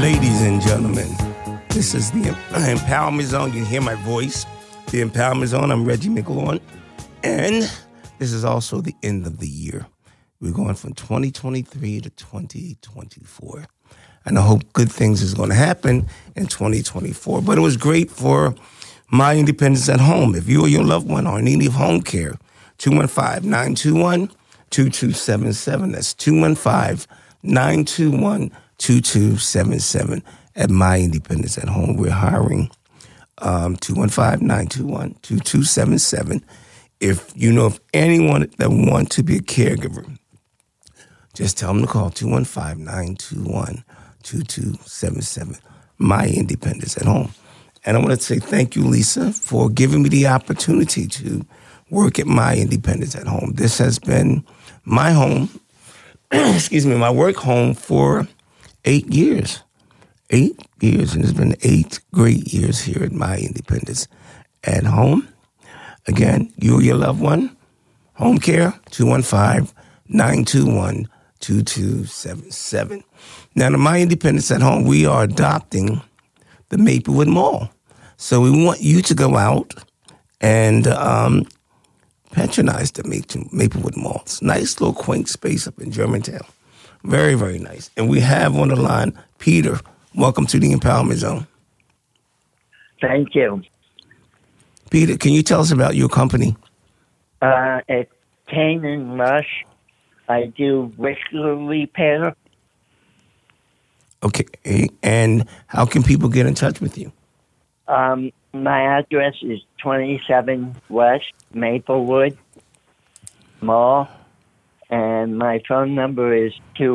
Ladies and gentlemen, this is the Empowerment Zone. You hear my voice. The Empowerment Zone. I'm Reggie McLaurin. And this is also the end of the year. We're going from 2023 to 2024. And I hope good things is going to happen in 2024. But it was great for My Independence at Home. If you or your loved one are in need of home care, 215-921-2277. That's 215-921-2277 at My Independence at Home. We're hiring 215-921-2277. If you know of anyone that wants to be a caregiver, just tell them to call 215-921-2277. My Independence at Home. And I want to say thank you, Lisa, for giving me the opportunity to work at My Independence at Home. This has been my home, my work home for 8 years. 8 years, and it's been 8 great years here at My Independence at Home. Again, you or your loved one, home care, 215-921-2277. Now, to My Independence at Home, we are adopting the Maplewood Mall. So we want you to go out and patronize the Maplewood Mall. It's a nice little quaint space up in Germantown. Very, very nice. And we have on the line Peter. Welcome to the Empowerment Zone. Thank you. Peter, can you tell us about your company? It's Kane and Rush. I do whisker repair. Okay. And how can people get in touch with you? My address is 27 West Maplewood Mall, and my phone number is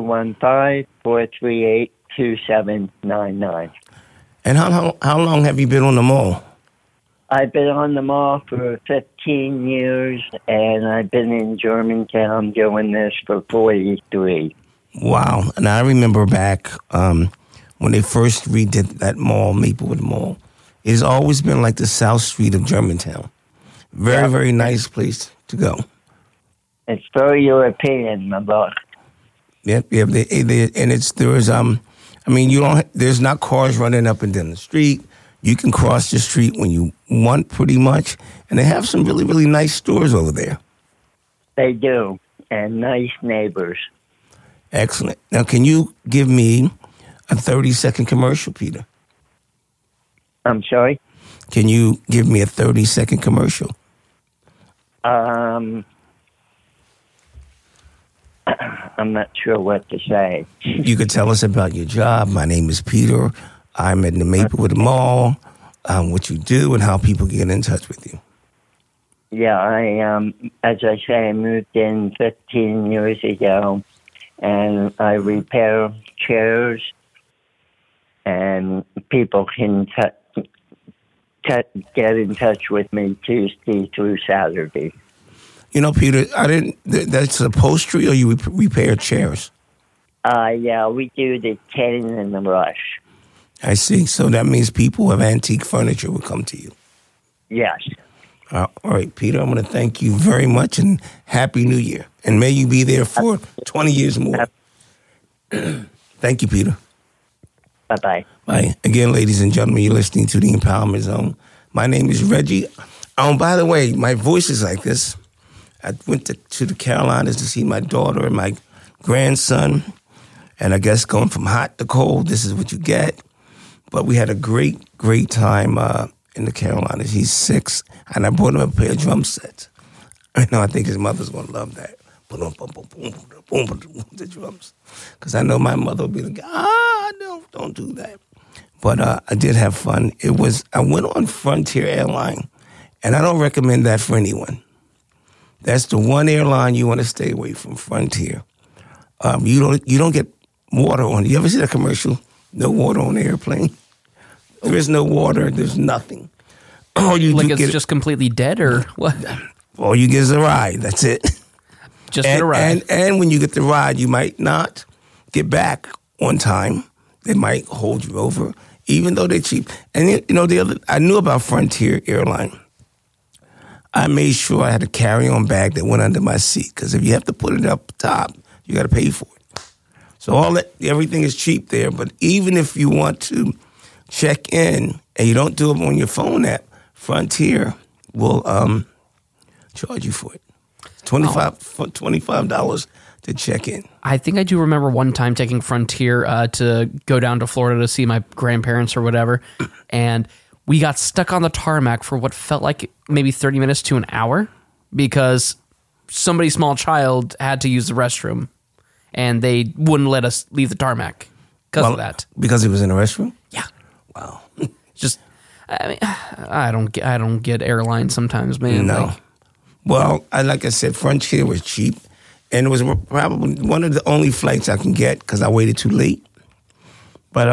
215-438-2799. And how long have you been on the mall? I've been on the mall for 15 years, and I've been in Germantown doing this for 43. Wow. And I remember back when they first redid that mall, Maplewood Mall. It's always been like the South Street of Germantown. Very, very nice place to go. It's very European, my book. Yep. And there's not cars running up and down the street. You can cross the street when you want, pretty much. And they have some really, really nice stores over there. They do. And nice neighbors. Excellent. Now, can you give me a 30-second commercial, Peter? I'm sorry? Can you give me a 30-second commercial? I'm not sure what to say. You could tell us about your job. My name is Peter. I'm at the Maplewood Mall, what you do, and how people get in touch with you. Yeah, as I say, I moved in 15 years ago, and I repair chairs, and people can get in touch with me Tuesday through Saturday. You know, Peter, that's upholstery, or you repair chairs? Yeah, we do the Kane and the Rush. I see. So that means people who have antique furniture will come to you. Yes. All right, Peter, I'm going to thank you very much, and Happy New Year. And may you be there for 20 years more. Thank you, Peter. Bye-bye. Bye. Again, ladies and gentlemen, you're listening to the Empowerment Zone. My name is Reggie. By the way, my voice is like this. I went to the Carolinas to see my daughter and my grandson. And I guess going from hot to cold, this is what you get. But we had a great, great time in the Carolinas. He's 6, and I bought him a pair of drum sets. I think his mother's going to love that. Boom, boom, boom, boom, boom, boom, boom, the drums. Because I know my mother will be like, don't do that. But I did have fun. I went on Frontier Airline, and I don't recommend that for anyone. That's the one airline you want to stay away from, Frontier. You don't get water on it. You ever see that commercial? No water on the airplane. There is no water. There's nothing. All you like it's just completely dead, or what? All you get is a ride. That's it. Just a ride. And when you get the ride, you might not get back on time. They might hold you over, even though they're cheap. And I knew about Frontier Airline. I made sure I had a carry-on bag that went under my seat, because if you have to put it up top, you got to pay for it. So everything is cheap there. But even if you want to check in and you don't do it on your phone app, Frontier will charge you for it. $25 to check in. I think I do remember one time taking Frontier to go down to Florida to see my grandparents or whatever, and we got stuck on the tarmac for what felt like maybe 30 minutes to an hour because somebody's small child had to use the restroom, and they wouldn't let us leave the tarmac because of that. Because he was in the restroom? Yeah. Wow. Just, I mean, I don't get airlines sometimes, man. No. Like I said, Frontier was cheap, and it was probably one of the only flights I can get because I waited too late. But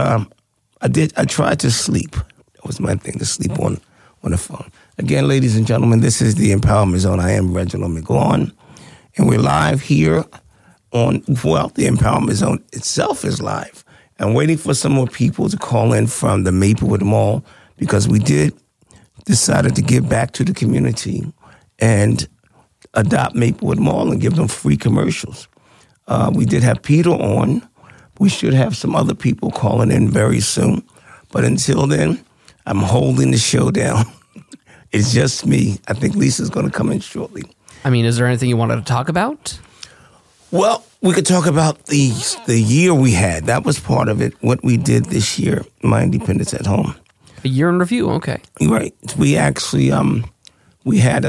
I tried to sleep. That was my thing, to sleep on the phone. Again, ladies and gentlemen, this is the Empowerment Zone. I am Reginald McGaughan, and we're live here the Empowerment Zone itself is live. I'm waiting for some more people to call in from the Maplewood Mall because we decided to give back to the community and adopt Maplewood Mall and give them free commercials. We did have Peter on. We should have some other people calling in very soon. But until then, I'm holding the show down. It's just me. I think Lisa's going to come in shortly. I mean, is there anything you wanted to talk about? Well, we could talk about the year we had. That was part of it, what we did this year, My Independence at Home. A year in review, okay. Right. We actually we had a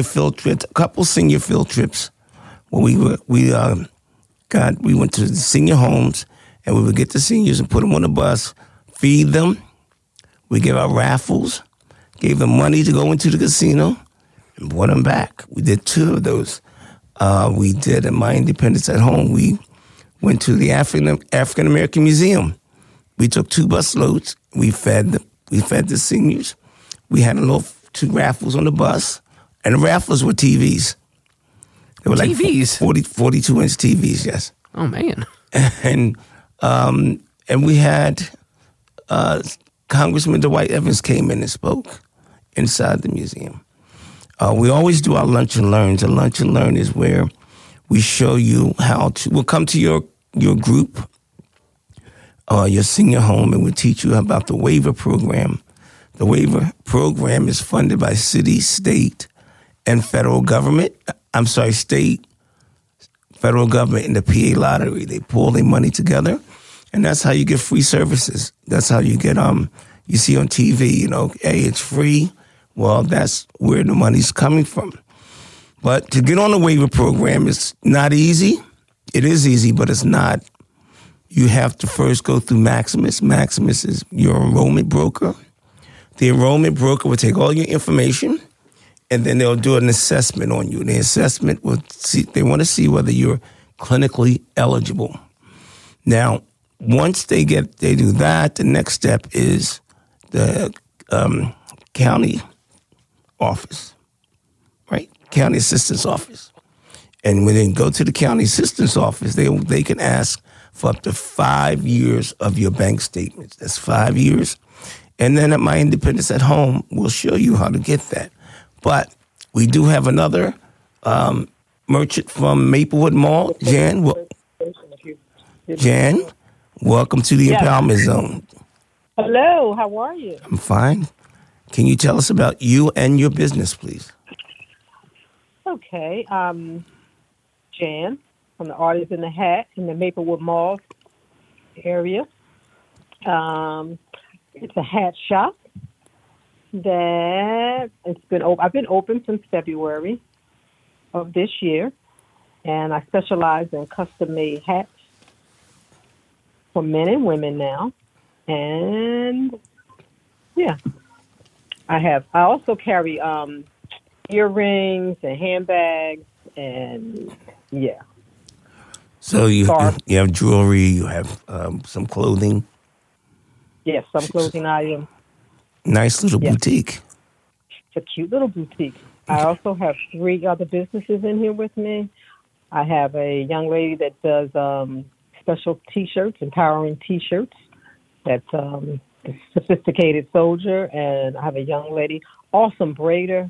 couple senior field trips where we went to the senior homes, and we would get the seniors and put them on the bus, feed them. We gave out raffles, gave them money to go into the casino, and brought them back. We did 2 of those. We did at My Independence at Home. We went to the African American Museum. We took 2 bus loads. We fed the seniors. We had 2 raffles on the bus, and the raffles were TVs. They were TVs? Like 42-inch TVs, yes. Oh, man. And we had Congressman Dwight Evans came in and spoke inside the museum. We always do our lunch and learns. A lunch and learn is where we show you we'll come to your group, your senior home, and we'll teach you about the waiver program. The waiver program is funded by city, state, and federal government. I'm sorry, state, federal government, and the PA lottery. They pull their money together, and that's how you get free services. That's how you get, you see on TV, hey, it's free. Well, that's where the money's coming from. But to get on the waiver program is not easy. It is easy, but it's not. You have to first go through Maximus. Maximus is your enrollment broker. The enrollment broker will take all your information, and then they'll do an assessment on you. The assessment they want to see whether you're clinically eligible. Now, once they do that, the next step is the county office, right? County assistance office. And when they go to the county assistance office, they can ask for up to 5 years of your bank statements. That's 5 years. And then at My Independence at Home, we'll show you how to get that. But we do have another merchant from Maplewood Mall. Jan, welcome to the Empowerment Zone. Hello, how are you? I'm fine. Can you tell us about you and your business, please? Okay. Jan from the Artist in the Hat in the Maplewood Mall area. It's a hat shop that I've been open since February of this year, and I specialize in custom-made hats for men and women now. And yeah, I also carry earrings and handbags, and yeah. So you have jewelry, you have some clothing. Yes, some clothing items. Nice little boutique. It's a cute little boutique. I also have 3 other businesses in here with me. I have a young lady that does special T-shirts, empowering T-shirts. That's the Sophisticated Soldier. And I have a young lady, awesome braider.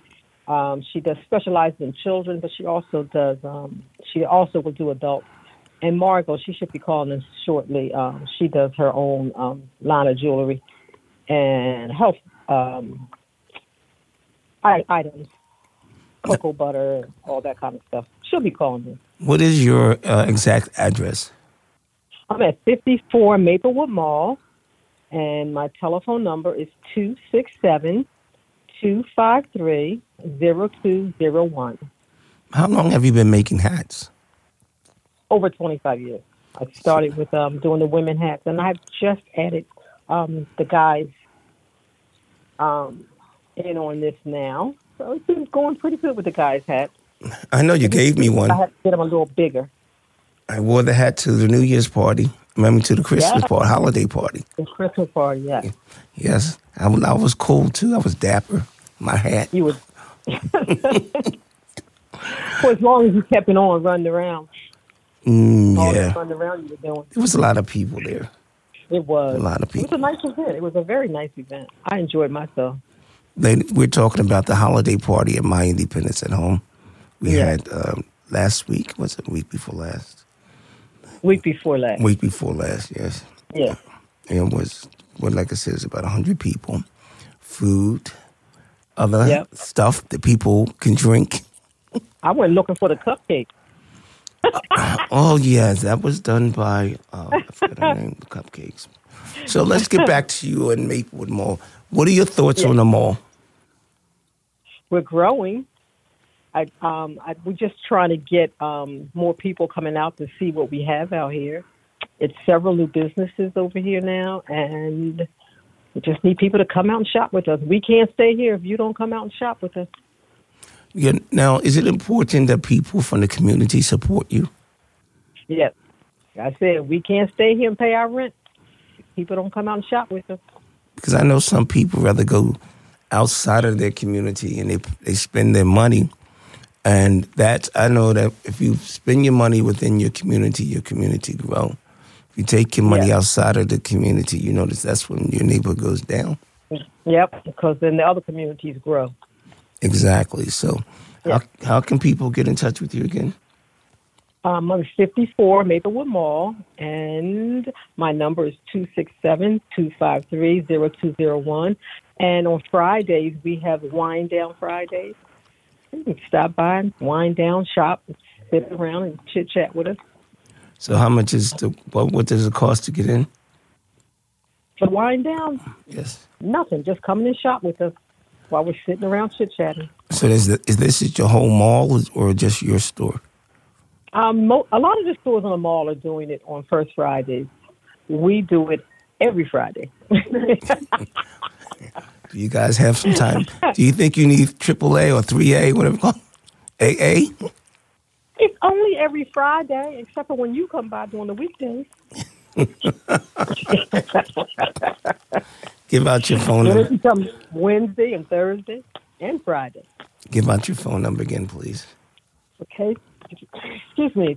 She does specialize in children, but she also will do adults. And Margot, she should be calling us shortly. She does her own line of jewelry and health items, cocoa butter, all that kind of stuff. She'll be calling me. What is your exact address? I'm at 54 Maplewood Mall, and my telephone number is 267-253-0201. How long have you been making hats? Over 25 years. I started with doing the women hats, and I've just added the guys in on this now. So it's been going pretty good with the guys' hats. I know you gave me one. I had to get them a little bigger. I wore the hat to the New Year's party. Remember, to the Christmas party, holiday party. The Christmas party, yeah. Yes. I was cool, too. I was dapper. My hat. You would. For as long as you kept it on, running around. Yeah. Running around you were doing. There was a lot of people there. It was. A lot of people. It was a nice event. It was a very nice event. I enjoyed myself. We're talking about the holiday party at My Independence at Home. We had last week. Was it week before last? Week before last. Week before last, yes. Yeah. And it was, like I said, it's about 100 people. Food, other stuff that people can drink. I went looking for the cupcake. Oh, yes, that was done by, I forgot her name, the Cupcakes. So let's get back to you in Maplewood Mall. What are your thoughts on the mall? We're growing. We're just trying to get more people coming out to see what we have out here. It's several new businesses over here now, and we just need people to come out and shop with us. We can't stay here if you don't come out and shop with us. Yeah. Now, is it important that people from the community support you? Yes. I said we can't stay here and pay our rent if people don't come out and shop with us. Because I know some people rather go outside of their community and they spend their money. And I know that if you spend your money within your community grow. If you take your money outside of the community, you notice that's when your neighborhood goes down. Yep, because then the other communities grow. Exactly. So how can people get in touch with you again? I'm 54 Maplewood Mall, and my number is 267-253-0201. And on Fridays, we have Wine Down Fridays. You can stop by, wind down, shop, sit around, and chit-chat with us. So how much is what does it cost to get in? To wind down? Yes. Nothing. Just come in and shop with us while we're sitting around chit-chatting. So is this your whole mall or just your store? A lot of the stores on the mall are doing it on First Fridays. We do it every Friday. Do you guys have some time? Do you think you need AAA or 3A, whatever it's called? AA? It's only every Friday, except for when you come by during the weekdays. Give out your phone number. It comes Wednesday and Thursday and Friday. Give out your phone number again, please. Okay. Excuse me,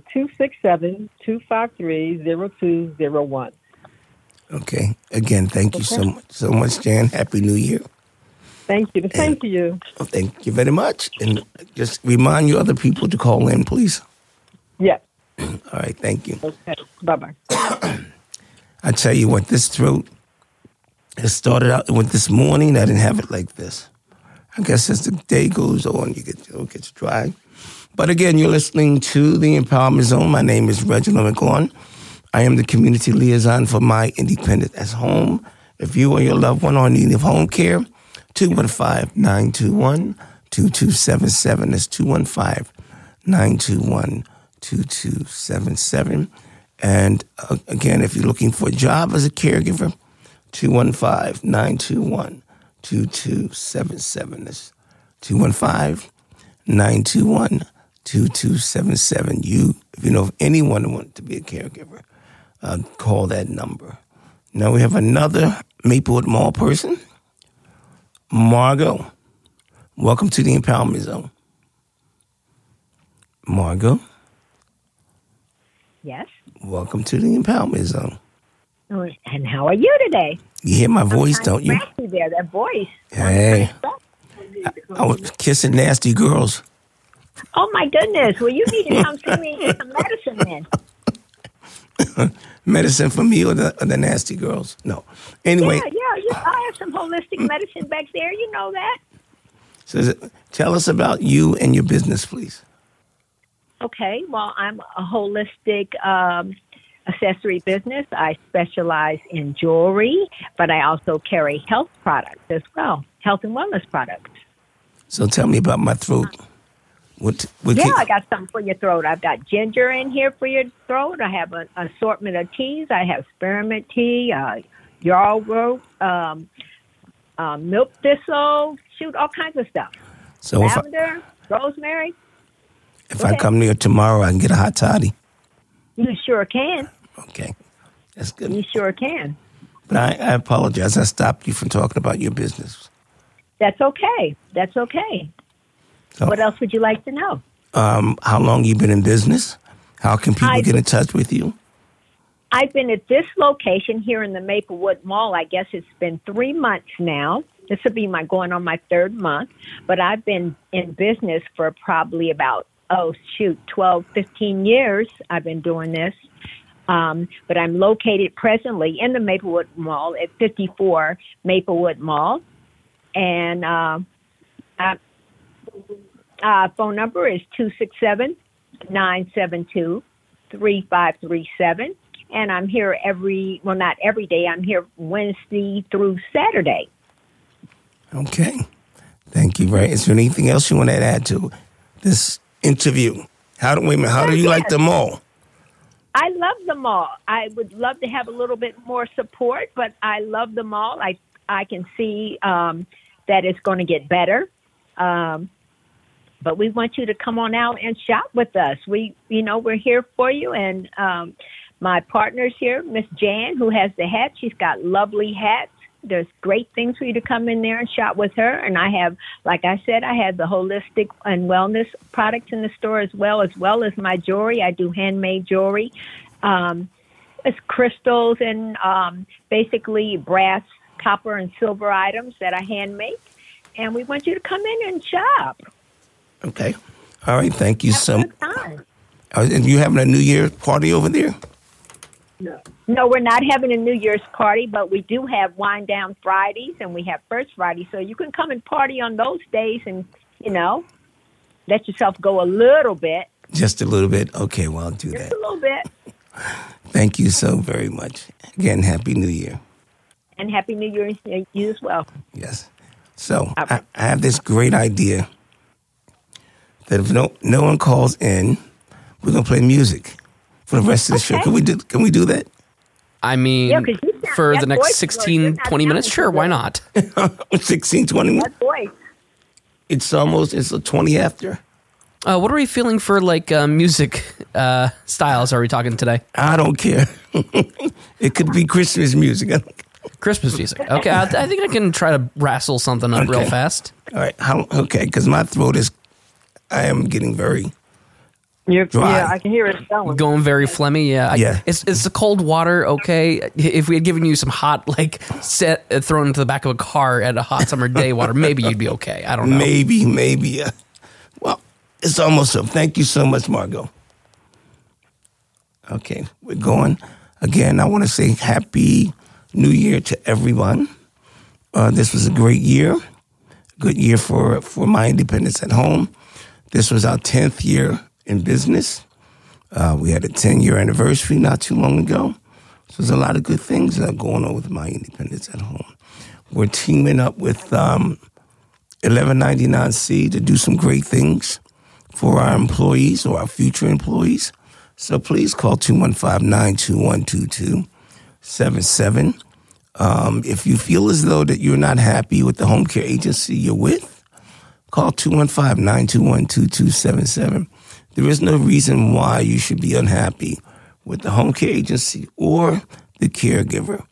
267-253-0201. Okay. Again, thank you so much, Jan. Happy New Year. Thank you. The same to you. Thank you very much. And just remind your other people to call in, please. Yes. All right. Thank you. Okay. Bye-bye. I tell you what, this throat, it started out with this morning. I didn't have it like this. I guess as the day goes on, it gets dry. But again, you're listening to the Empowerment Zone. My name is Reginald McGaughan. I am the community liaison for My Independent at Home. If you or your loved one are in need of home care, 215-921-2277. That's 215-921-2277. And again, if you're looking for a job as a caregiver, 215-921-2277. That's 215-921-2277. If you know of anyone who wants to be a caregiver, call that number. Now we have another Maplewood Mall person. Margot, welcome to the Empowerment Zone. Margot? Yes? Welcome to the Empowerment Zone. Oh, and how are you today? You hear my voice, don't you? Raspy there, that voice. Hey. I was kissing nasty girls. Oh, my goodness. Well, you need to come see me and get some medicine then. Medicine for me or the nasty girls? No. Anyway, I have some holistic medicine back there. You know that. so tell us about you and your business, please. Okay, well, I'm a holistic accessory business. I specialize in jewelry, but I also carry health products as well, health and wellness products. So tell me about my throat. I got something for your throat. I've got ginger in here for your throat. I have an assortment of teas. I have spearmint tea, yarrow, milk thistle, all kinds of stuff. So lavender, rosemary. If I come there tomorrow, I can get a hot toddy. You sure can. Okay, that's good. You sure can. But I apologize. I stopped you from talking about your business. That's okay. That's okay. So, what else would you like to know? How long you been in business? How can people get in touch with you? I've been at this location here in the Maplewood Mall. I guess it's been 3 months now. This will be going on my third month. But I've been in business for probably about, 12, 15 years. I've been doing this. But I'm located presently in the Maplewood Mall at 54 Maplewood Mall. And phone number is 267-972-3537. And I'm here not every day. I'm here Wednesday through Saturday. Okay. Thank you. Is there anything else you want to add to this interview? How do you like the mall? I love the mall. I would love to have a little bit more support, but I love the mall. I can see that it's going to get better. But we want you to come on out and shop with us. We're here for you. And my partner's here, Miss Jan, who has the hat. She's got lovely hats. There's great things for you to come in there and shop with her. And I have, like I said, I have the holistic and wellness products in the store as well as my jewelry. I do handmade jewelry. It's crystals and basically brass, copper, and silver items that I hand make. And we want you to come in and shop. Okay. All right. Thank you so much. And you having a New Year's party over there? No, we're not having a New Year's party, but we do have Wind Down Fridays and we have First Friday. So you can come and party on those days and, let yourself go a little bit. Just a little bit? Okay, well, I'll do that. Just a little bit. Thank you so very much. Again, Happy New Year. And Happy New Year to you as well. Yes. So I have this great idea that if no one calls in, we're going to play music for the rest of the show. Can we do that? I mean, for the next 16, 20 minutes? Sure, why not? 16, 20 minutes? That voice. It's 20 after. What are we feeling for, music styles are we talking today? I don't care. It could be Christmas music. Christmas music. Okay, I think I can try to wrestle something up real fast. All right. Because my throat I am getting very dry. Yeah, I can hear it going very phlegmy. Yeah. It's the cold water. Okay, if we had given you some hot thrown into the back of a car at a hot summer day water, maybe you'd be okay. I don't know. Maybe. Well, it's almost up. Thank you so much, Margot. Okay, we're going again. I want to say Happy New Year to everyone. This was a great year. Good year for my independence at home. This was our 10th year in business. We had a 10-year anniversary not too long ago. So there's a lot of good things going on with my independence at home. We're teaming up with 1199C to do some great things for our employees or our future employees. So please call 215-921-2277. If you feel as though that you're not happy with the home care agency you're with, call 215-921-2277. There is no reason why you should be unhappy with the home care agency or the caregiver.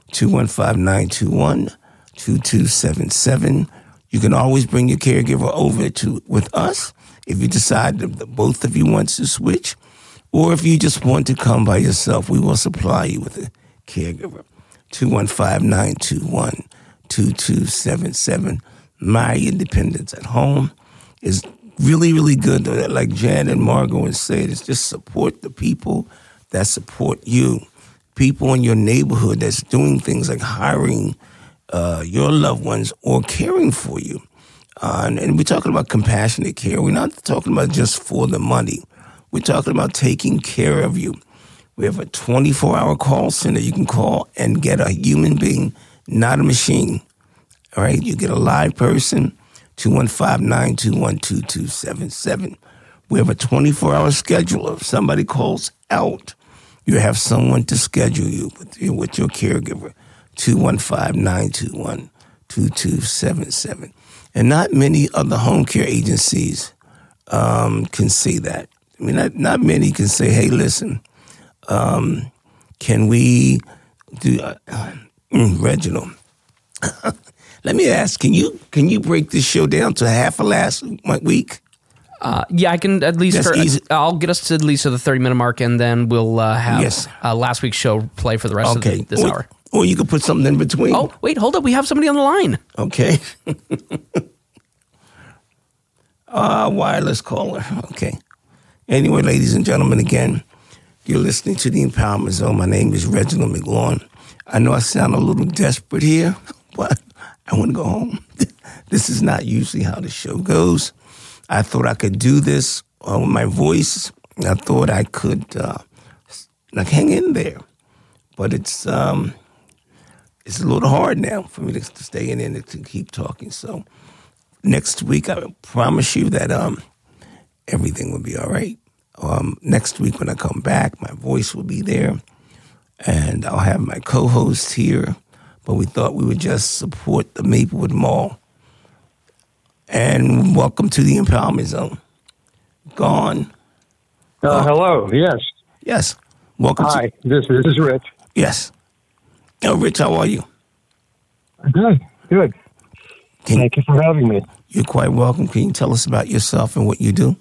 215-921-2277. You can always bring your caregiver over with us if you decide that both of you want to switch, or if you just want to come by yourself, we will supply you with a caregiver. 215-921-2277. My independence at home is really, really good. Like Jan and Margot said, it's just support the people that support you, people in your neighborhood that's doing things like hiring your loved ones or caring for you. And we're talking about compassionate care. We're not talking about just for the money. We're talking about taking care of you. We have a 24-hour call center you can call and get a human being, not a machine. All right? You get a live person, 215-921-2277. We have a 24-hour scheduler. If somebody calls out, you have someone to schedule you with your caregiver, 215-921-2277. And not many other home care agencies can say that. I mean, not many can say, hey, listen, can we do, Reginald, let me ask, can you break this show down to half of last week? Yeah, I can at least. I'll get us to at least to the 30-minute mark, and then we'll have last week's show play for the rest of this hour. Or you could put something in between. Oh, wait, hold up. We have somebody on the line. Okay. Wireless caller. Okay. Anyway, ladies and gentlemen, again, you're listening to the Empowerment Zone. My name is Reginald McLaurin. I know I sound a little desperate here, but I want to go home. This is not usually how the show goes. I thought I could do this with my voice. I thought I could hang in there, but it's a little hard now for me to stay in and to keep talking. So next week, I promise you that everything will be all right. Next week when I come back, my voice will be there, and I'll have my co-host here. But we thought we would just support the Maplewood Mall. And welcome to the Empowerment Zone. Gone. Hello. Yes. Yes. Welcome. Hi. This is Rich. Yes. Oh, Rich, how are you? Good. Thank you for having me. You're quite welcome. Can you tell us about yourself and what you do?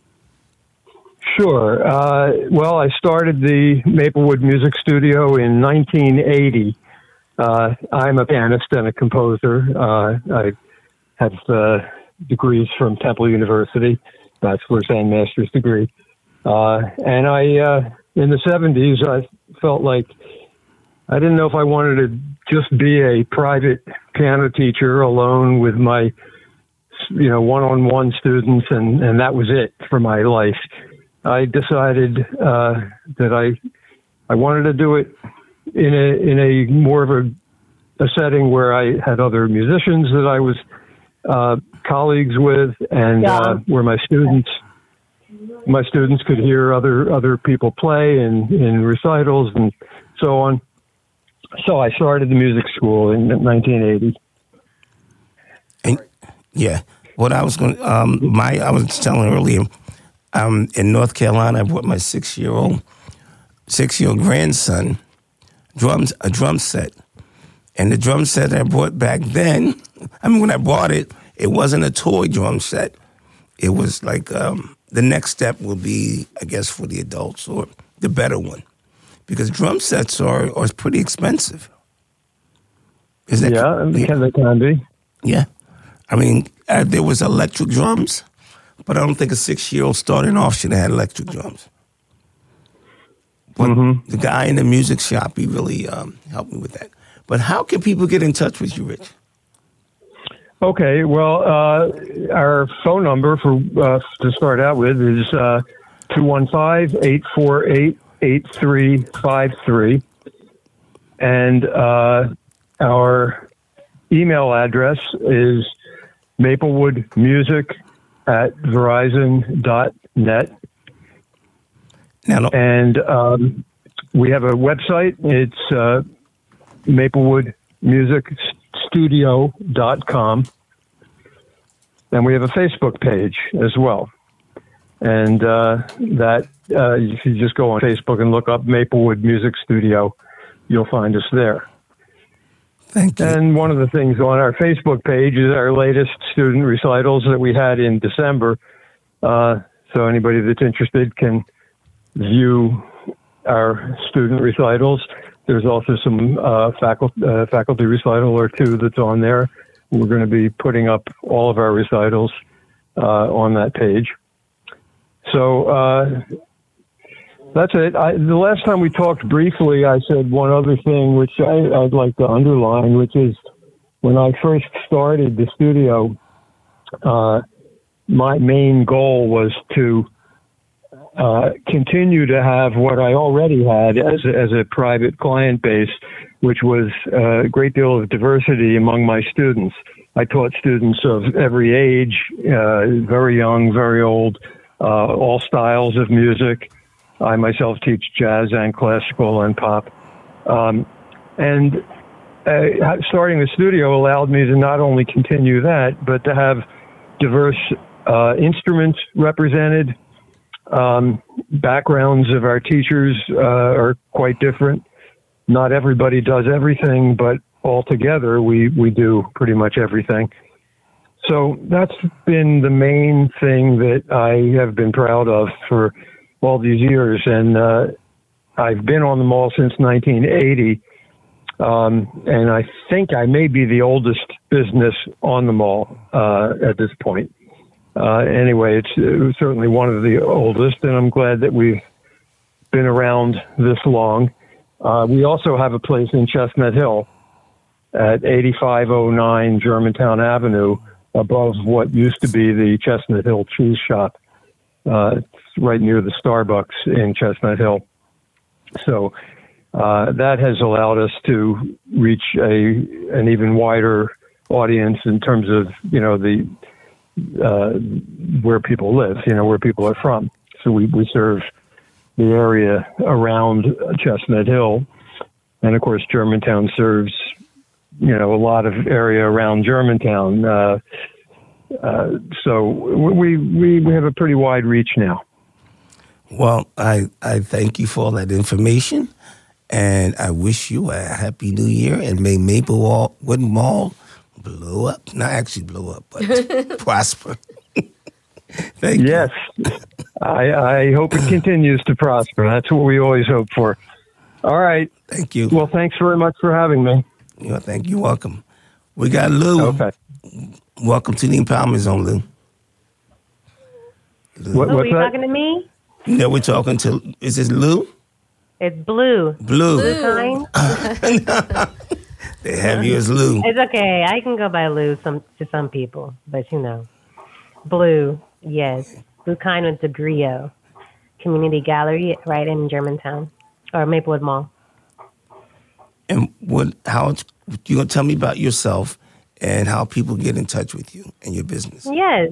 Sure. Well, I started the Maplewood Music Studio in 1980. I'm a pianist and a composer. I have degrees from Temple University, bachelor's and master's degree. And I, in the 70s, I felt like I didn't know if I wanted to just be a private piano teacher alone with my, one-on-one students, and that was it for my life. I decided that I wanted to do it in a more of a setting where I had other musicians that I was colleagues with, and where my students could hear other people play in recitals and so on. So I started the music school in 1980. And, yeah, what I was going, I was telling earlier, in North Carolina, I brought my six-year-old grandson a drum set. And the drum set I bought back then, when I bought it, it wasn't a toy drum set. It was like the next step will be, I guess, for the adults or the better one. Because drum sets are pretty expensive. Is that they can be. Yeah. I mean, there was electric drums, but I don't think a 6-year-old starting off should have had electric drums. But the guy in the music shop, he really helped me with that. But how can people get in touch with you, Rich? Okay, well, our phone number to start out with is 215-848-8353. And our email address is maplewoodmusic@verizon.net. And we have a website. It's maplewoodmusicstudio.com. And we have a Facebook page as well. And if you just go on Facebook and look up Maplewood Music Studio, you'll find us there. Thank you. And one of the things on our Facebook page is our latest student recitals that we had in December. So anybody that's interested can view our student recitals. There's also some faculty recital or two that's on there. We're going to be putting up all of our recitals on that page. So That's it. The last time we talked briefly, I said one other thing, which I'd like to underline, which is when I first started the studio, my main goal was to continue to have what I already had as a private client base, which was a great deal of diversity among my students. I taught students of every age, very young, very old, all styles of music. I myself teach jazz and classical and pop. And starting the studio allowed me to not only continue that, but to have diverse instruments represented. Backgrounds of our teachers are quite different. Not everybody does everything, but altogether we do pretty much everything. So that's been the main thing that I have been proud of for all these years. And I've been on the mall since 1980. And I think I may be the oldest business on the mall at this point. Anyway, it's certainly one of the oldest, and I'm glad that we've been around this long. We also have a place in Chestnut Hill at 8509 Germantown Avenue, above what used to be the Chestnut Hill Cheese Shop. It's right near the Starbucks in Chestnut Hill. So that has allowed us to reach an even wider audience in terms of, where people live, where people are from. So we serve the area around Chestnut Hill. And of course, Germantown serves, a lot of area around Germantown. So we have a pretty wide reach now. Well, I thank you for all that information, and I wish you a happy new year, and may Maplewood Mall blow up. Not actually blow up, but prosper. Thank you. Yes. I hope it continues to prosper. That's what we always hope for. All right. Thank you. Well, thanks very much for having me. Thank you. Welcome. We got Lou. Okay. Welcome to the Empowerment Zone, Lou. What's are you that? talking to me? No, we're talking to, is this Lou? It's Blue. Blue. Kind? They have you as Lou. It's okay. I can go by Lou to some people, but Blue, yes. Blue Kind with the Griot Community Gallery right in Germantown, or Maplewood Mall. And how you gonna tell me about yourself and how people get in touch with you and your business? Yes.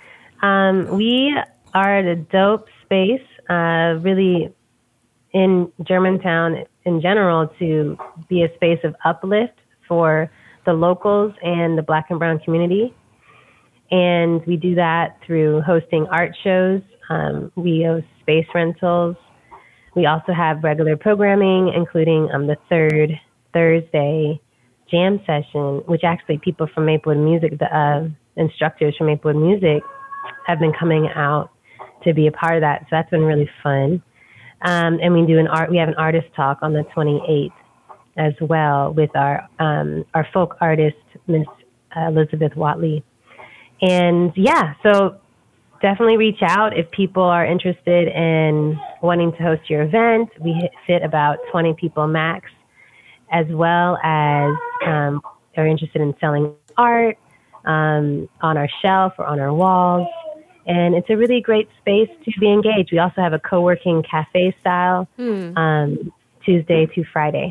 We are the dope space, really in Germantown in general, to be a space of uplift for the locals and the Black and brown community. And we do that through hosting art shows. We host space rentals. We also have regular programming, including the third Thursday jam session, which actually people from Maplewood Music, the instructors from Maplewood Music, have been coming out to be a part of that. So that's been really fun. And we have an artist talk on the 28th as well with our folk artist, Miss Elizabeth Watley. And so definitely reach out if people are interested in wanting to host your event. We fit about 20 people max, as well as are interested in selling art on our shelf or on our walls. And it's a really great space to be engaged. We also have a co-working cafe style Tuesday to Friday.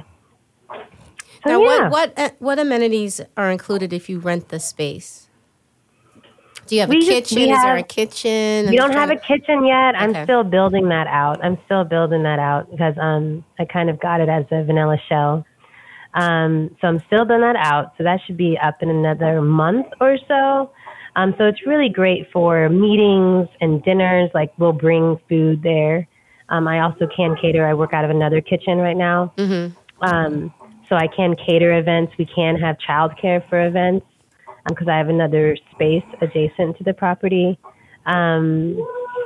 So, now, what amenities are included if you rent the space? Do you have a kitchen? Is there a kitchen? We don't have a kitchen yet. Okay. I'm still building that out. Because I kind of got it as a vanilla shell. So I'm still building that out. So that should be up in another month or so. So it's really great for meetings and dinners. Like, we'll bring food there. I also can cater. I work out of another kitchen right now. Mm-hmm. So I can cater events. We can have childcare for events because I have another space adjacent to the property. And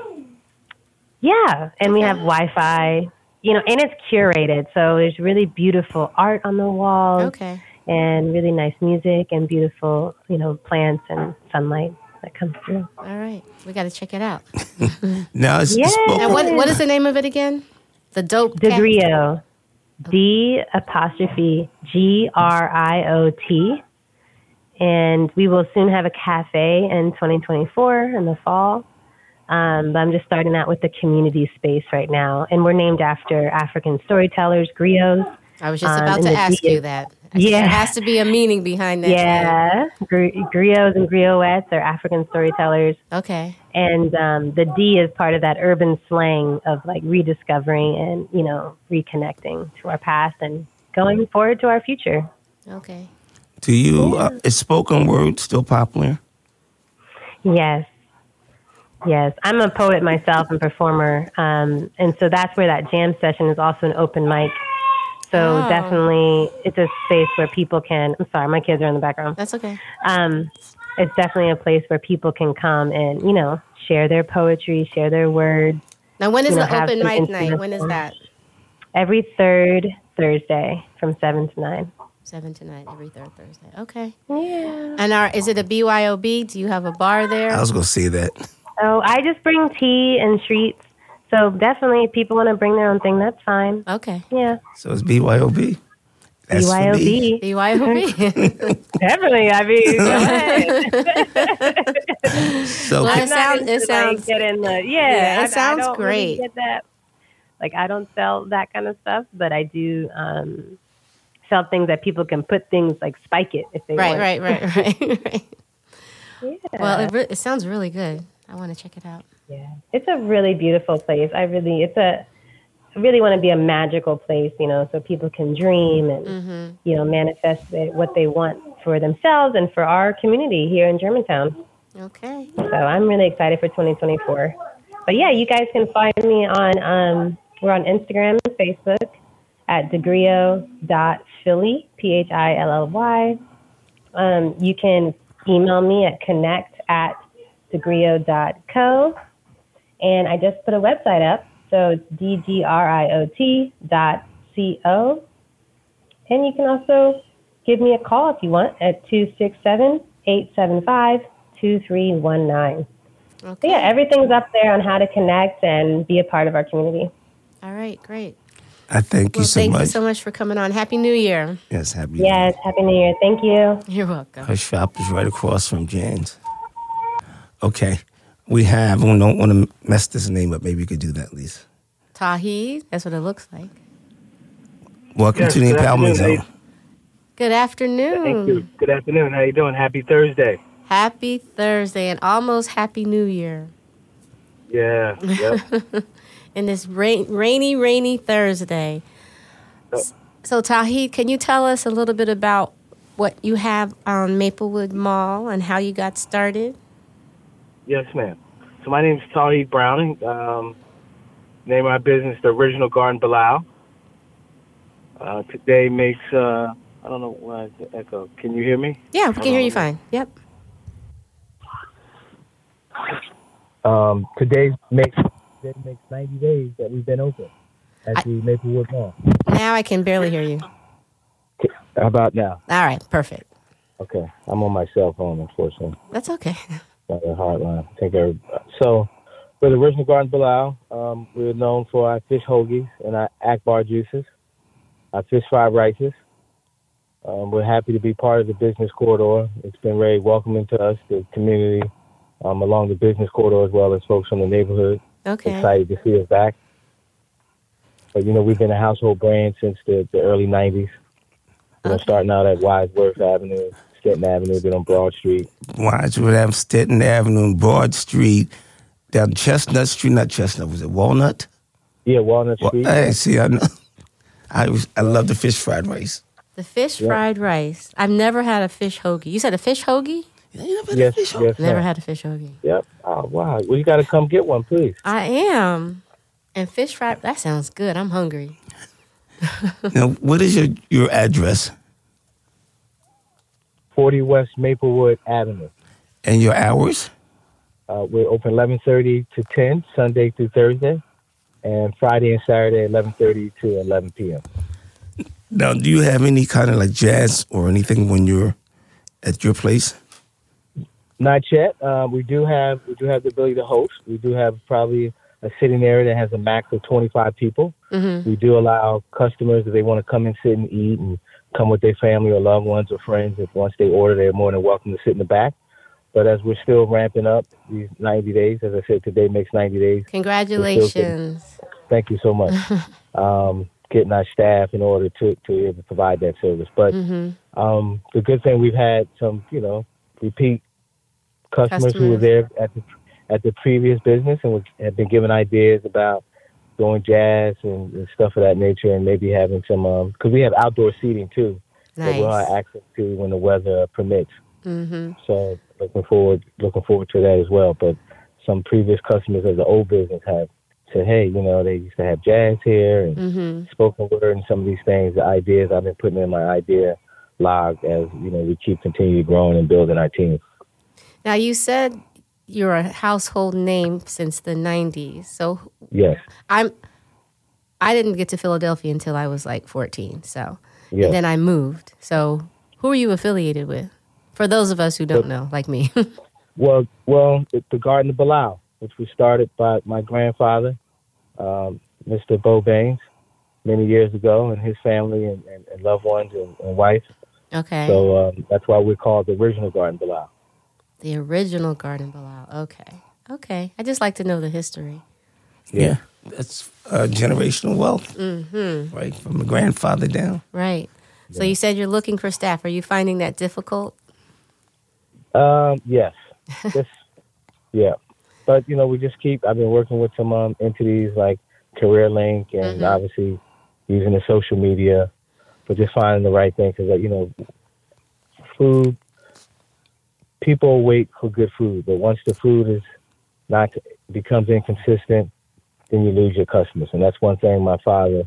we have Wi-Fi, and it's curated. So there's really beautiful art on the walls. Okay. And really nice music and beautiful, plants and sunlight that comes through. All right. We got to check it out. Now, and what is the name of it again? The dope Degrio. D''Griot. And we will soon have a cafe in 2024 in the fall. But I'm just starting out with the community space right now. And we're named after African storytellers, griots. I was just about to ask you that. Yeah. There has to be a meaning behind that. Yeah. Griots and grioettes are African storytellers. Okay. And the D is part of that urban slang of like rediscovering and, reconnecting to our past and going forward to our future. Okay. Do you, is spoken word still popular? Yes. Yes. I'm a poet myself and performer. And so that's where that jam session is also an open mic. So definitely it's a space where people can, I'm sorry, my kids are in the background. That's okay. It's definitely a place where people can come and, share their poetry, share their words. Now, when is the open mic night? When is that? Every third Thursday from 7 to 9. 7 to 9, every third Thursday. Okay. Yeah. And is it a BYOB? Do you have a bar there? I was going to say that. Oh, I just bring tea and treats. So definitely if people want to bring their own thing, that's fine. Okay. Yeah. So it's BYOB. That's BYOB. BYOB. Definitely. I mean, go ahead. So well, it sounds get in the, it sounds I don't great. Really get that. Like I don't sell that kind of stuff, but I do sell things that people can put things like spike it if they want. Right. Yeah. Well, it sounds really good. I want to check it out. Yeah, it's a really beautiful place. I really want to be a magical place, so people can dream and, manifest what they want for themselves and for our community here in Germantown. Okay. So I'm really excited for 2024. But yeah, you guys can find me on, we're on Instagram and Facebook at degrio.philly, PHILLY. You can email me at connect@degrio.co. And I just put a website up, so it's dgriot.co. And you can also give me a call if you want at 267-875-2319. Okay. So yeah, everything's up there on how to connect and be a part of our community. All right, great. I thank you so much. Thank you so much for coming on. Happy New Year. Yes, Happy New Year. Yes, Happy New Year. Thank you. You're welcome. Her shop is right across from Jan's. Okay. We don't want to mess this name up. Maybe you could do that, Lisa. Tauheed, that's what it looks like. Welcome to the Empowerment Zone. Good afternoon. Thank you. Good afternoon. How you doing? Happy Thursday. Happy Thursday and almost Happy New Year. Yeah. Yep. In this rainy Thursday. So Tauheed, can you tell us a little bit about what you have on Maplewood Mall and how you got started? Yes, ma'am. So my name is Tauheed Browning. Name of my business, The Original Garden Bilal. Today makes, I don't know why it's the echo. Can you hear me? Yeah, we can hear you fine. Yep. Today makes 90 days that we've been open at the Maplewood Mall. Now I can barely hear you. How about now? All right, perfect. Okay. I'm on my cell phone, unfortunately. That's okay. Got a hard line. So, we're The Original Garden Bilal. We're known for our fish hoagies and our Akbar juices, our fish fried rices. We're happy to be part of the business corridor. It's been very welcoming to us, the community, along the business corridor as well as folks from the neighborhood. Okay. Excited to see us back. But, we've been a household brand since the early 90s. Starting out at Wadsworth Avenue, Stanton Avenue, then on Broad Street. Wadsworth Avenue, Stanton Avenue, and Broad Street, down Chestnut Street, not Chestnut, was it Walnut? Yeah, Walnut Street. Hey, see, I know. I love the fish fried rice. The fish fried rice. I've never had a fish hoagie. You said a fish hoagie? Yeah, you never had a fish hoagie? Yes, never had a fish hoagie. Yep. Oh, wow. Well, you got to come get one, please. I am. And fish fried, that sounds good. I'm hungry. Now, what is your address? 40 West Maplewood Avenue. And your hours? We're open 11:30 to 10, Sunday through Thursday, and Friday and Saturday 11:30 to 11 p.m. Now, do you have any kind of like jazz or anything when you're at your place? Not yet. We do have the ability to host. We do have probably a sitting area that has a max of 25 people. Mm-hmm. We do allow customers, if they want to come and sit and eat and come with their family or loved ones or friends, if once they order, they're more than welcome to sit in the back. But as we're still ramping up these 90 days, as I said, today makes 90 days. Congratulations. Thank you so much. Getting our staff in order to provide that service. But the good thing, we've had some, repeat customers who were there at the previous business and have been given ideas about doing jazz and stuff of that nature, and maybe having some, because we have outdoor seating too, that we'll have access to when the weather permits. Mm-hmm. So looking forward to that as well. But some previous customers of the old business have said, hey, they used to have jazz here and spoken word and some of these things, the ideas I've been putting in my idea log as, we keep continuing growing and building our team. Now, you said you're a household name since the 90s. So yes, I didn't get to Philadelphia until I was like 14. So yes. And then I moved. So who are you affiliated with? For those of us who don't know, like me. Well, the Garden of Bilal, which was started by my grandfather, Mr. Bo Baines, many years ago, and his family and loved ones and wife. Okay. So that's why we're called the original Garden Bilal. The original Garden Bilal. Okay. I just like to know the history. Yeah. That's generational wealth, right? From the grandfather down. Right. So you said you're looking for staff. Are you finding that difficult? Yes. Yeah. But, we just I've been working with some entities like CareerLink and obviously using the social media, but just finding the right thing. Because, food, people wait for good food. But once the food becomes inconsistent, then you lose your customers. And that's one thing my father,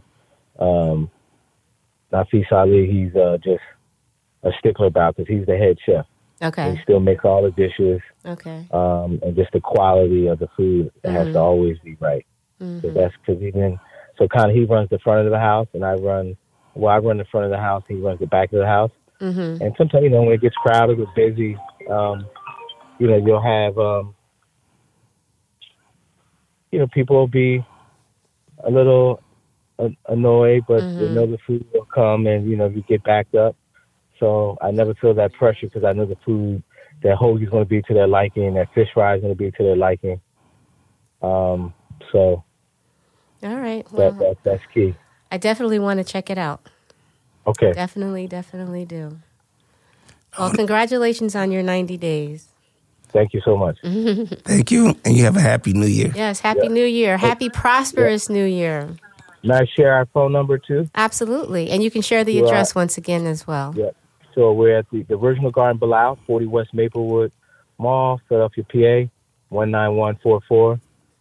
Nafis Ali, he's just a stickler about, because he's the head chef. Okay. He still makes all the dishes. Okay. And just the quality of the food has to always be right. So that's because so kind of he runs the front of the house, and I run the front of the house, he runs the back of the house. And sometimes, when it gets crowded or busy, you'll have, people will be a little annoyed, but they know the food will come and, you get backed up. So I never feel that pressure, because I know the food, that hoagie is going to be to their liking, that fish fry is going to be to their liking. So all right. Well, that's key. I definitely want to check it out. Okay. Definitely do. Well, congratulations on your 90 days. Thank you so much. Thank you, and you have a happy New Year. Yes, happy New Year. Happy prosperous New Year. Can I share our phone number too? Absolutely. And you can share the address once again as well. Yeah. So we're at the original Garden Bilal, 40 West Maplewood Mall, Philadelphia, PA, 19144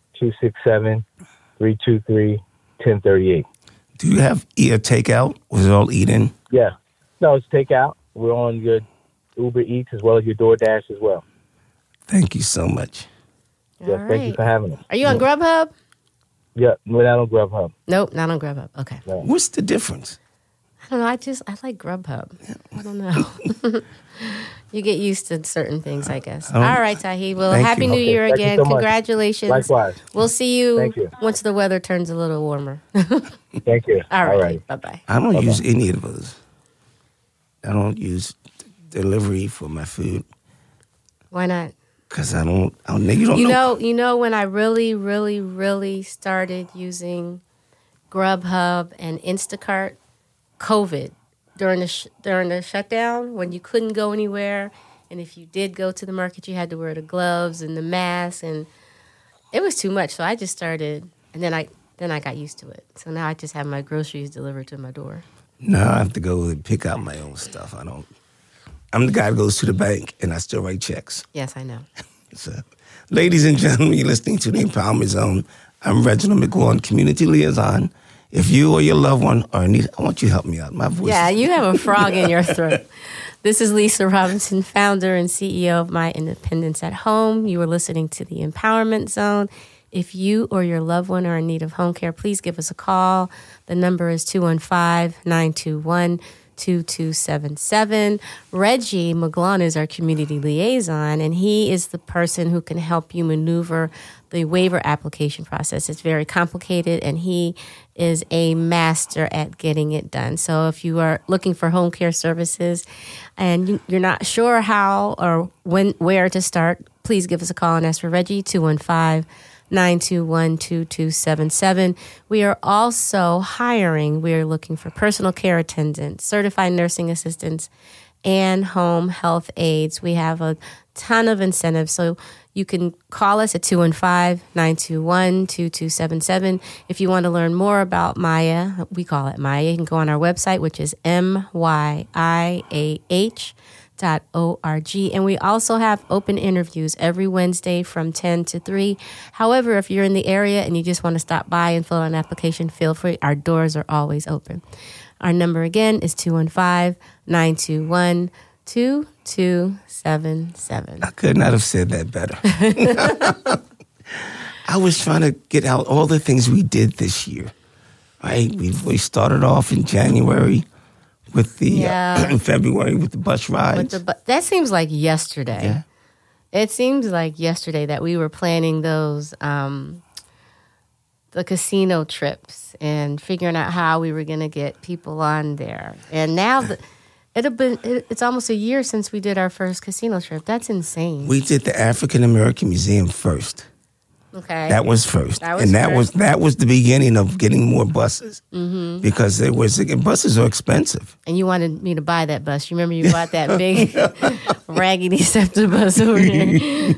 267-323-1038. Do you have takeout? Was it all eat-in? Yeah. No, it's takeout. We're on your Uber Eats as well as your DoorDash as well. Thank you so much. Yes, thank you for having us. Are you on Grubhub? Yeah, we're not on Grubhub. Nope, not on Grubhub. Okay. No. What's the difference? I don't know. I like Grubhub. I don't know. You get used to certain things, I guess. All right, Tahi. Well, Happy New Year again. Congratulations. Likewise. We'll see you once the weather turns a little warmer. Thank you. All right. Bye-bye. I don't use any of those. I don't use delivery for my food. Why not? Because I don't know. You know when I really, really, really started using Grubhub and Instacart? COVID, during the shutdown, when you couldn't go anywhere, and if you did go to the market, you had to wear the gloves and the mask, and it was too much. So I just started, and then I got used to it. So now I just have my groceries delivered to my door. No, I have to go and pick out my own stuff. I'm the guy who goes to the bank, and I still write checks. Yes, I know. So, ladies and gentlemen, you're listening to the Empowerment Zone. I'm Reginald McGuan, Community Liaison. If you or your loved one are in need, I want you to help me out. My voice. Yeah, you have a frog in your throat. This is Lisa Robinson, founder and CEO of My Independence at Home. You are listening to the Empowerment Zone. If you or your loved one are in need of home care, please give us a call. The number is 215-921-2277. Reggie McGlon is our community liaison, and he is the person who can help you maneuver the waiver application process. It's very complicated, and he is a master at getting it done. So if you are looking for home care services and you're not sure how or where to start, please give us a call and ask for Reggie, 215-921-2277. We are also hiring. We are looking for personal care attendants, certified nursing assistants, and home health aides. We have a ton of incentives, so you can call us at 215-921-2277. If you want to learn more about Maya, we call it Maya, you can go on our website, which is MYIAH.org. And we also have open interviews every Wednesday from 10 to 3. However, if you're in the area and you just want to stop by and fill out an application, feel free. Our doors are always open. Our number again is 215-921-2277. I could not have said that better. I was trying to get out all the things we did this year. Right? We started off in January with the in February with the bus rides. That seems like yesterday. Yeah. It seems like yesterday that we were planning those the casino trips and figuring out how we were going to get people on there. And now it's almost a year since we did our first casino trip. That's insane. We did the African American Museum first. Okay. That was first. That was the beginning of getting more buses. Mm-hmm. Because buses are expensive. And you wanted me to buy that bus. You remember you bought that big raggedy SEPTA bus over here.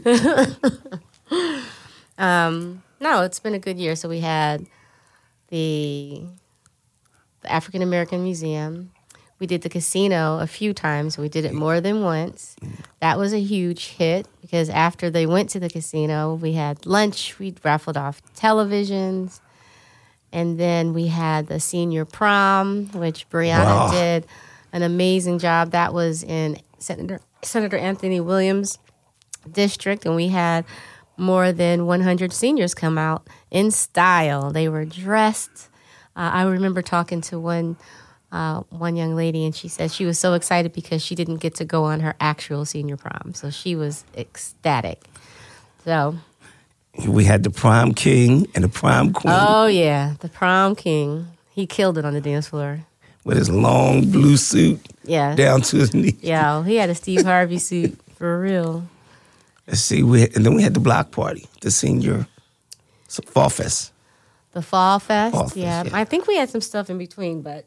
No, it's been a good year. So we had the African American Museum. We did the casino a few times. We did it more than once. That was a huge hit because after they went to the casino, we had lunch. We raffled off televisions. And then we had the senior prom, which Brianna did an amazing job. That was in Senator Anthony Williams' district, and we had more than 100 seniors come out in style. They were dressed. I remember talking to one young lady, and she said she was so excited because she didn't get to go on her actual senior prom. So she was ecstatic. So we had the prom king and the prom queen. Oh, yeah, the prom king. He killed it on the dance floor. With his long blue suit down to his knees. Yeah, he had a Steve Harvey suit, for real. Let's see, and then we had the block party, the senior fall fest. The fall fest, yeah. I think we had some stuff in between, but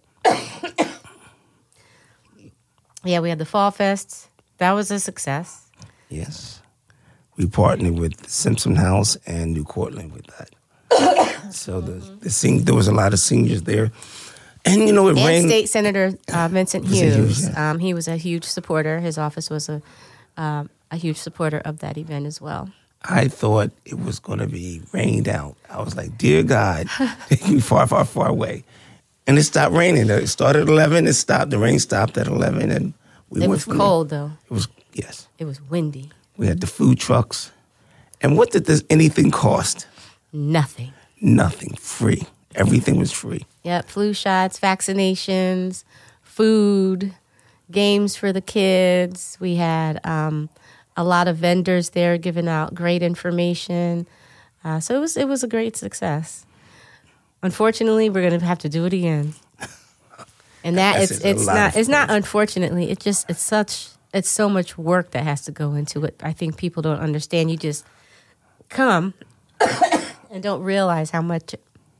yeah, we had the fall fest. That was a success. Yes. We partnered with Simpson House and New Cortland with that. So there was a lot of seniors there. And, it rained. State Senator Vincent Hughes. He was a huge supporter. His office was a huge supporter of that event as well. I thought it was going to be rained out. I was like, dear God, take me far, far, far away. And it stopped raining. It started at 11, it stopped. The rain stopped at 11, and we went. It was cold, though. It was, yes. It was windy. We had the food trucks. And what did anything cost? Nothing. Nothing. Free. Everything was free. Yep, flu shots, vaccinations, food, games for the kids. We had a lot of vendors there giving out great information. So it was a great success. Unfortunately, we're going to have to do it again. And it's not unfortunately, it's so much work that has to go into it. I think people don't understand. You just come and don't realize how much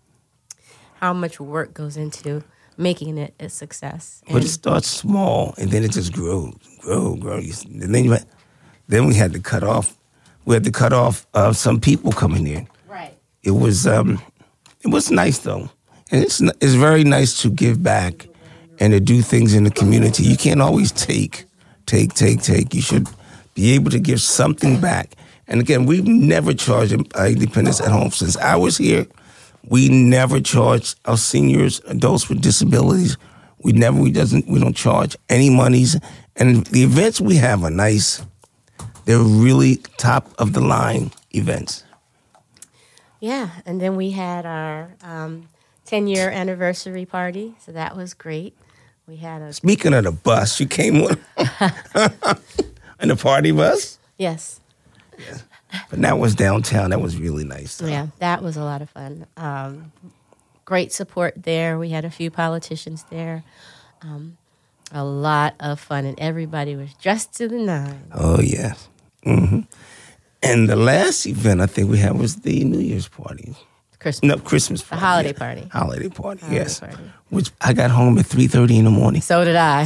work goes into making it a success. But it starts small, and then it just grows. And then we had to cut off. We had to cut off some people coming in. Right. It was nice though, and it's very nice to give back and to do things in the community. You can't always take. You should be able to give something back. And again, we've never charged Independence at Home since I was here. We never charge our seniors, adults with disabilities. We don't charge any monies. And the events we have are nice. They're really top of the line events. Yeah, and then we had our 10-year anniversary party, so that was great. We had Speaking of the bus, you came on in the party bus? Yes. Yeah. But that was downtown. That was really nice. Yeah, that was a lot of fun. Great support there. We had a few politicians there. A lot of fun, and everybody was dressed to the nines. Oh, yes. Mm-hmm. And the last event I think we had was the New Year's party. Christmas party. The holiday party. Holiday party, Holiday yes. party. Which I got home at 3:30 in the morning. So did I.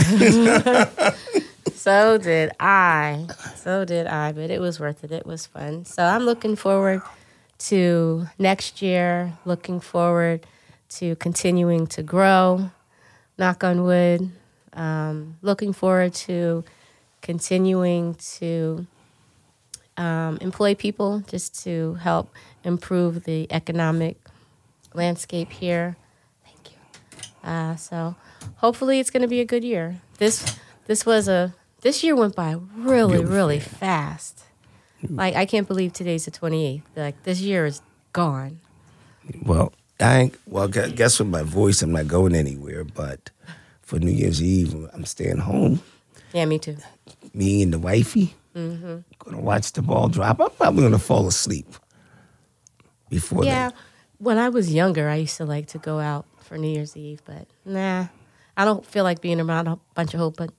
So did I. But it was worth it. It was fun. So I'm looking forward to next year, looking forward to continuing to grow, knock on wood. Looking forward to continuing to employ people just to help improve the economic landscape here. Thank you. So hopefully it's going to be a good year. This year went by really fast. Like, I can't believe today's the 28th. Like, this year is gone. Well, guess with my voice, I'm not going anywhere. But for New Year's Eve, I'm staying home. Yeah, me too. Me and the wifey. Mm-hmm. Going to watch the ball drop. I'm probably going to fall asleep before then. When I was younger, I used to like to go out for New Year's Eve, but nah, I don't feel like being around a bunch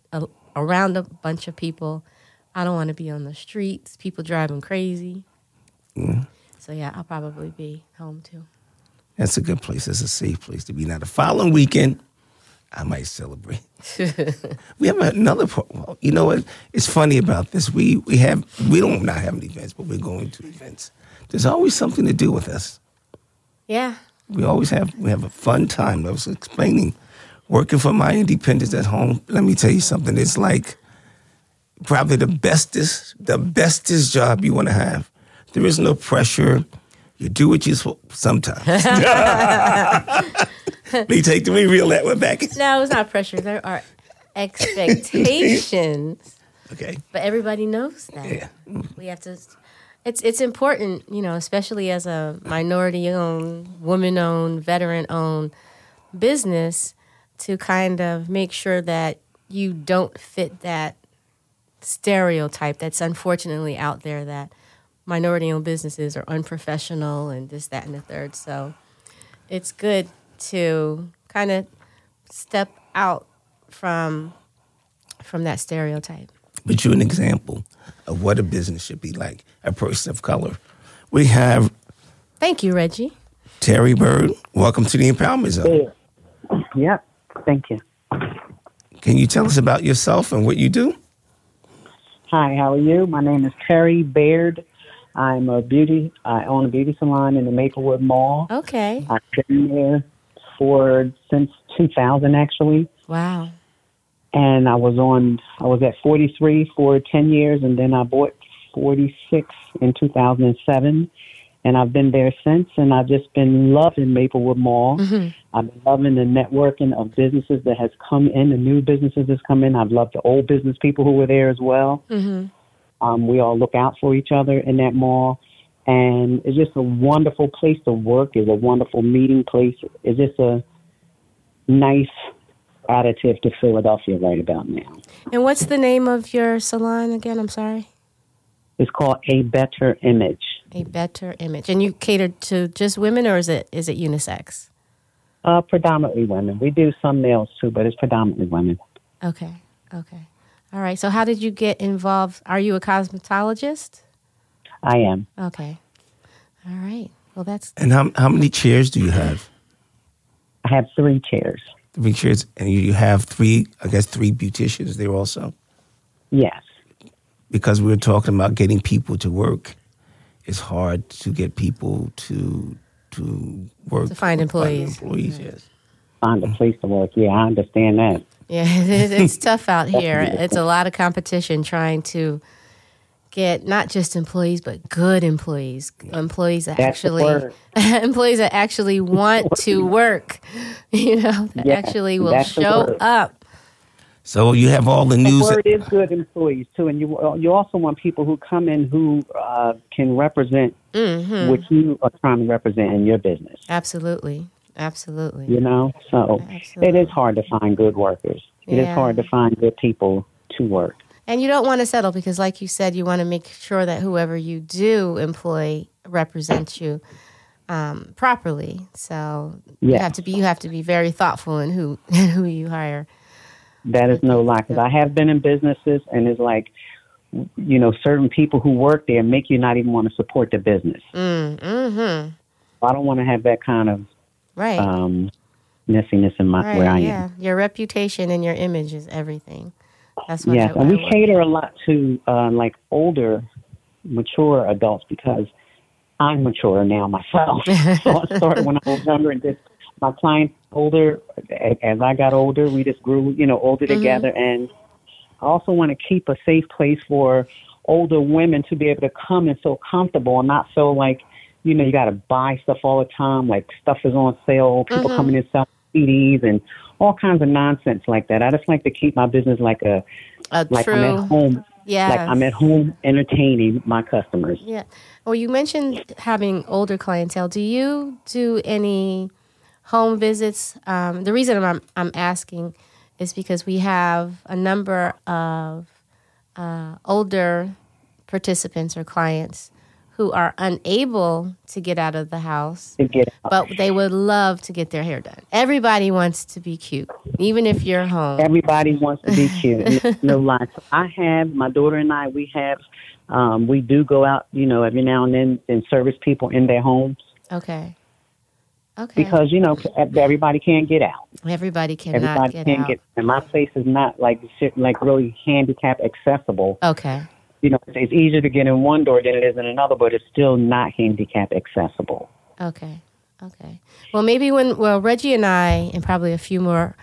of people. I don't want to be on the streets, people driving crazy. Mm. So yeah, I'll probably be home too. That's a good place. It's a safe place to be. Now, the following weekend, I might celebrate. We have another. Well, you know what? It's funny about this. We don't not have any events, but we're going to events. There's always something to do with us. Yeah. We have a fun time. I was explaining, working for my independence at home. Let me tell you something. It's like probably the bestest job you want to have. There is no pressure. You do what you're supposed sometimes. Let me reel that one back. No, it's not pressure. There are expectations. Okay. But everybody knows that. Yeah. We have to. It's important, especially as a minority-owned, woman-owned, veteran-owned business, to kind of make sure that you don't fit that stereotype that's unfortunately out there, that minority-owned businesses are unprofessional and this, that, and the third. So it's good to kind of step out from that stereotype. But you're an example of what a business should be like, a person of color. We have... Thank you, Reggie. Terry Bird, welcome to the Empowerment Zone. Yeah, thank you. Can you tell us about yourself and what you do? Hi, how are you? My name is Terry Baird. I own a beauty salon in the Maplewood Mall. Okay. I've been there since 2000, actually. Wow. And I was at 43 for 10 years, and then I bought 46 in 2007. And I've been there since, and I've just been loving Maplewood Mall. Mm-hmm. I've been loving the networking of businesses that has come in, the new businesses that's come in. I've loved the old business people who were there as well. Mm-hmm. We all look out for each other in that mall. And it's just a wonderful place to work. It's a wonderful meeting place. It's just a nice additive to Philadelphia right about now. And what's the name of your salon again? I'm sorry. It's called A Better Image. A Better Image. And you cater to just women, or is it unisex? Predominantly women. We do some males too, but it's predominantly women. Okay. All right. So how did you get involved? Are you a cosmetologist? I am. Okay. All right. Well, that's... And how many chairs do you have? I have 3 chairs. 3 chairs. And you have 3 beauticians there also? Yes. Because we're talking about getting people to work. It's hard to get people to work. To find employees. Yes. Find a place to work. Yeah, I understand that. Yeah, it's tough out here. It's a lot of competition trying to get not just employees, but good employees. Employees that employees that actually want to work. That actually will show up. So you have all the news. The word is good employees too, and you also want people who come in who can represent what you are trying to represent in your business. Absolutely. So Absolutely. It is hard to find good workers. It Yeah. is hard to find good people to work. And you don't want to settle because, like you said, you want to make sure that whoever you do employ represents you properly. So you have to be very thoughtful in who you hire. That is no lie, because I have been in businesses, and it's like, certain people who work there make you not even want to support the business. Mm-hmm. I don't want to have that kind of messiness in where I am. Your reputation and your image is everything. That's what. Yes, and we cater a lot to like older, mature adults because I'm mature now myself. So I started when I was younger, and just my clients older. As I got older, we just grew, older together. And I also want to keep a safe place for older women to be able to come and feel comfortable and not feel like, you got to buy stuff all the time. Like stuff is on sale, people coming in selling CDs and all kinds of nonsense like that. I just like to keep my business like I'm at home. Yeah. Like I'm at home entertaining my customers. Yeah. Well, you mentioned having older clientele. Do you do any home visits? The reason I'm asking is because we have a number of older participants or clients who are unable to get out of the house, but they would love to get their hair done. Everybody wants to be cute, even if you're home. Everybody wants to be cute. No lie. So I have, my daughter and I, we do go out, every now and then and service people in their homes. Okay. Because, everybody can't get out. Everybody cannot get out. And my place is not like really handicap accessible. Okay. It's easier to get in one door than it is in another, but it's still not handicap accessible. Okay. Well, maybe Reggie and I and probably a few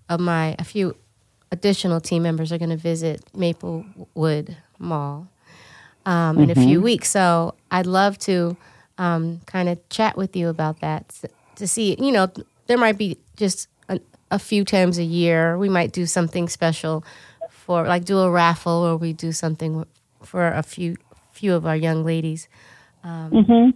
additional team members are going to visit Maplewood Mall in a few weeks. So I'd love to kind of chat with you about that to see, there might be just a few times a year. We might do something special for do a raffle or we do something for a few of our young ladies. And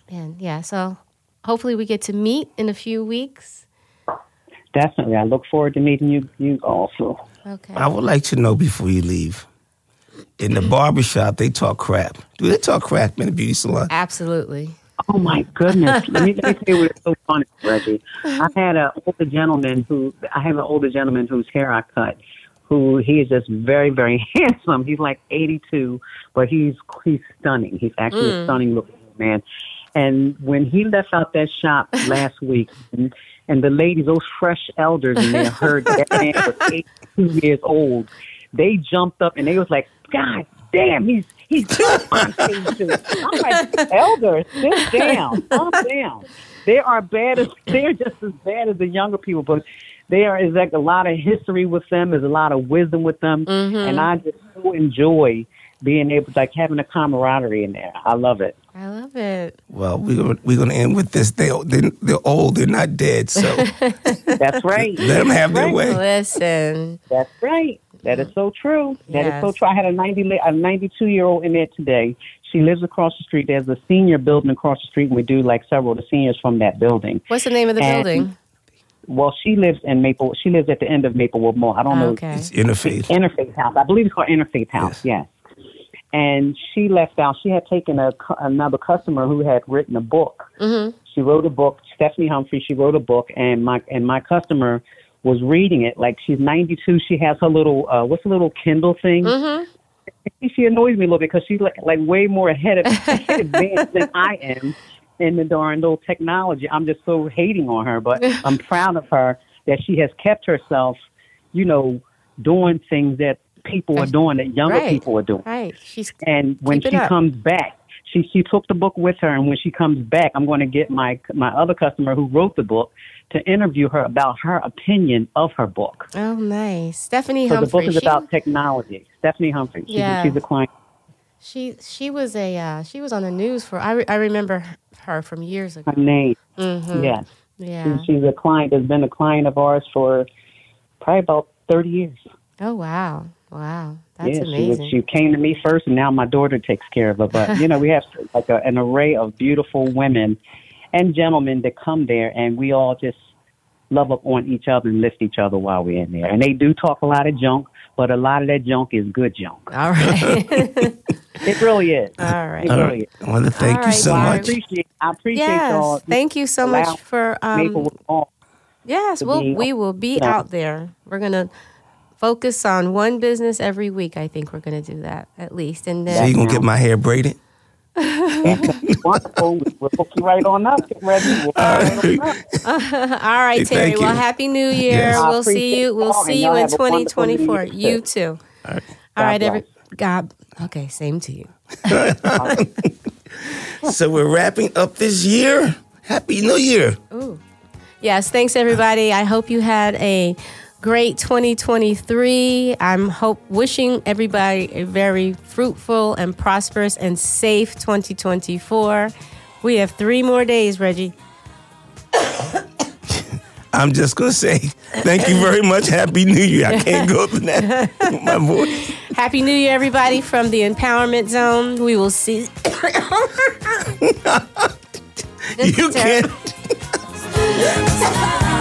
so hopefully we get to meet in a few weeks. Definitely. I look forward to meeting you also. Okay. I would like to know before you leave, in the barbershop, they talk crap. Do they talk crap in the beauty salon? Absolutely. Oh, my goodness. Let me tell you what's so funny, Reggie. I have an older gentleman whose hair I cut, who he is just very, very handsome. He's like 82, but he's stunning. He's actually a stunning looking man. And when he left out that shop last week, and the ladies, those fresh elders in there heard that man was 82 years old, they jumped up and they was like, God damn, he's just on 82. I'm like, elders, sit down, calm down. They're just as bad as the younger people, but is like a lot of history with them. There's a lot of wisdom with them. And I just so enjoy being able to having a camaraderie in there. I love it. I love it. Well, we're going to end with this. They're old. They're not dead. So that's right. Let them have their way. Listen. That's right. That is so true. That is so true. I had a 92-year-old in there today. She lives across the street. There's a senior building across the street, and we do several of the seniors from that building. What's the name of the building? Well, she lives She lives at the end of Maplewood Mall. I don't know. Okay. It's Interfaith. Interfaith House. I believe it's called Interfaith House. Yes. And she left out. She had taken another customer who had written a book. Mm-hmm. She wrote a book. Stephanie Humphrey. She wrote a book, and my customer was reading it. Like, she's 92. She has her little what's the little Kindle thing? Mm-hmm. She annoys me a little bit because she's like way more ahead of advanced than I am in the darn little technology. I'm just so hating on her, but I'm proud of her that she has kept herself, doing things that people are doing, that younger people are doing. Right. And when she comes back, she took the book with her, and when she comes back, I'm going to get my other customer who wrote the book to interview her about her opinion of her book. Oh, nice. Stephanie Humphrey. The book is about technology. Stephanie Humphrey. She's a client. She was on the news for, I remember her from years ago. Her name. Mm-hmm. Yes. Yeah. She's a client, has been a client of ours for probably about 30 years. Oh, wow. Wow. That's amazing. She came to me first, and now my daughter takes care of her. But, we have an array of beautiful women and gentlemen that come there, and we all just love up on each other and lift each other while we're in there. And they do talk a lot of junk, but a lot of that junk is good junk. All right. It really is. All right. It really is. I want to thank you so much. I appreciate y'all. Thank you so much for Maplewood Mall. Yes, we will be out there. We're gonna focus on one business every week. I think we're gonna do that at least, and then So you gonna get my hair braided? Wonderful. We'll hook you right on up, Reggie. All right, Hey, Terry. thank Well, you. Happy New Year. Yes. We'll see you. We'll see you in Y'all have a wonderful 2024. New Year. You too. All God right, bless. God. Okay, same to you. So we're wrapping up this year. Happy New Year. Ooh. Yes, thanks everybody. I hope you had a great 2023. I'm wishing everybody a very fruitful and prosperous and safe 2024. We have 3 more days, Reggie. I'm just gonna say thank you very much. Happy New Year. I can't go up in that with my voice. Happy New Year, everybody, from the Empowerment Zone. We will see. You can't.